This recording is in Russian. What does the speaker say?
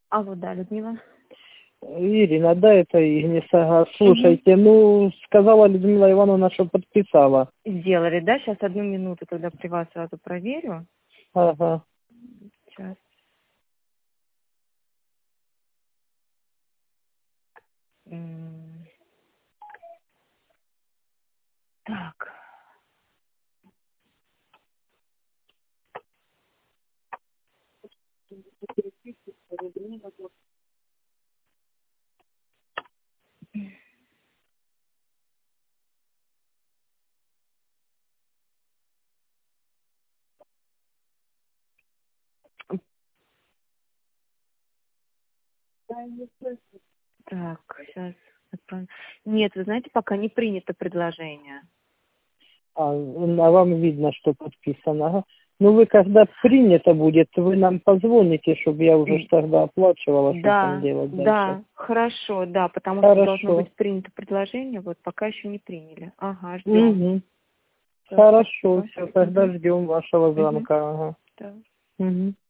Алло, да, Людмила. Ирина, да, это Игнис, ага. Слушайте, ну, сказала Людмила Ивановна, что подписала. Сделали, да? Сейчас 1 минуту тогда при вас сразу проверю. Ага. Сейчас. Так. Так, сейчас. Нет, вы знаете, пока не принято предложение. А вам видно, что подписано. Ага. Ну, вы когда принято будет, вы нам позвоните, чтобы я уже тогда оплачивала, что там Да, делать дальше. да, хорошо, да, потому что должно быть принято предложение, вот пока еще не приняли. Ага, ждем. Угу. Всё, Хорошо, спасибо. все, тогда ждем вашего звонка. Ага. Да. Угу.